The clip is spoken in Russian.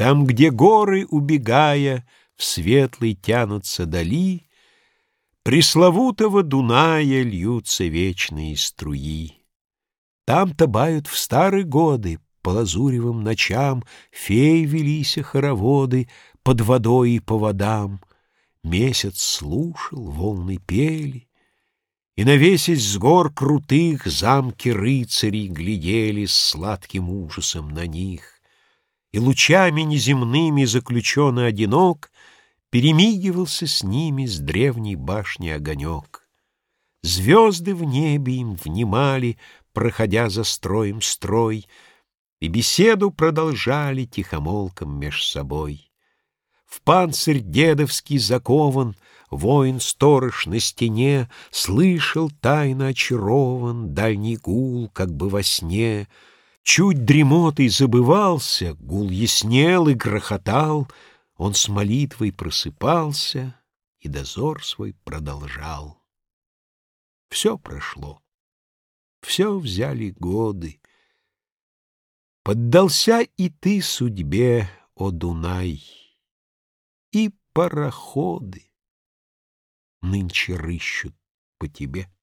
Там, где горы, убегая, в светлый тянутся дали, пресловутого Дуная льются вечные струи. Там-то бают в старые годы по лазуревым ночам фей велися хороводы под водой и по водам. Месяц слушал, волны пели, и, навесясь с гор крутых, замки рыцарей глядели с сладким ужасом на них, и лучами неземными заключенный одинок перемигивался с ними с древней башни огонек. Звезды в небе им внимали, проходя за строем строй, и беседу продолжали тихомолком меж собой. В панцирь дедовский закован воин-сторож на стене слышал, тайно очарован, дальний гул, как бы во сне. Чуть дремотой забывался, гул яснел и грохотал, он с молитвой просыпался и дозор свой продолжал. Все прошло, все взяли годы. Поддался и ты судьбе, о Дунай, и пароходы нынче рыщут по тебе.